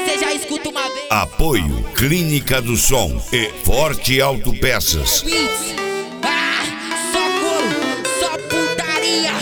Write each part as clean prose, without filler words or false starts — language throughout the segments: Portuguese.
cê já escuta uma vez. Apoio Clínica do Som e Forte Autopeças. Beats. Ah, só couro, só putaria.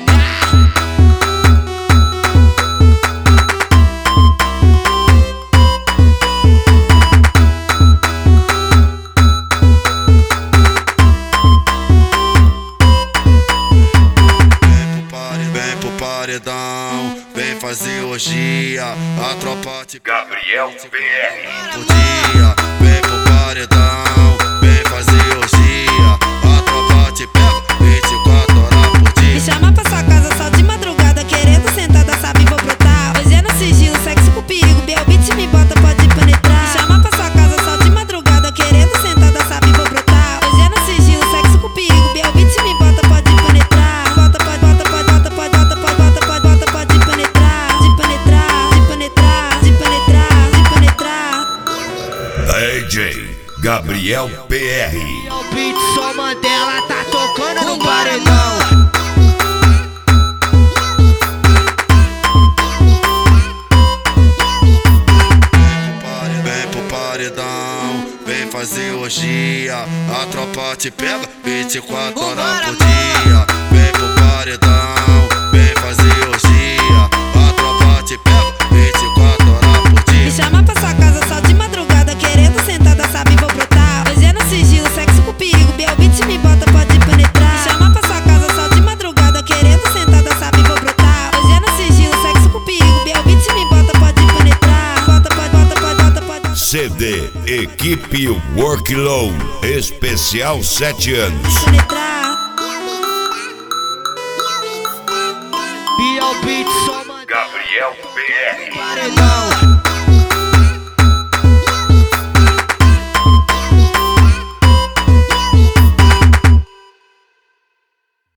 Vem pro paredão, vem fazer orgia. A tropa te Gabriel PR. por dia. Vem pro paredão, vem fazer orgia. A tropa te pega 24 horas por dia. Me chama pra sua casa só de madrugada, querendo sentada, sabe, vou brotar. Hoje é no sigilo, sexo com perigo, meu beat me bota, pode penetrar. Me chama pra sua casa só de madrugada, querendo sentada, sabe, vou brotar. Hoje é no sigilo, sexo com perigo, meu beat me bota, pode penetrar. Bota, pode, bota, pode, bota, pode, bota, pode, bota, pode, bota, pode penetrar. De penetrar, de penetrar, de penetrar, de penetrar. DJ Gabriel PR. O beat só Mandela tá tocando no paredão. Vem pro paredão, vem fazer orgia. A tropa te pega 24 horas por dia. Vem pro paredão, vem fazer orgia. A tropa te pega 24 horas por dia. Me chama pra sua casa só de madrugada, querendo sentada, sabe, vou brotar. Hoje é no sigilo, sexo com perigo, meu beat me bota, pode penetrar. Me chama pra sua casa só de madrugada, querendo sentada, sabe, vou brotar. Hoje é no sigilo, sexo com perigo, meu beat me bota, pode penetrar. Bota, pode, bota, pode, bota, pode. CD Equipe Workload Especial 7 anos. Penetrar. E o beat só Mandela Gabriel PR. paredão.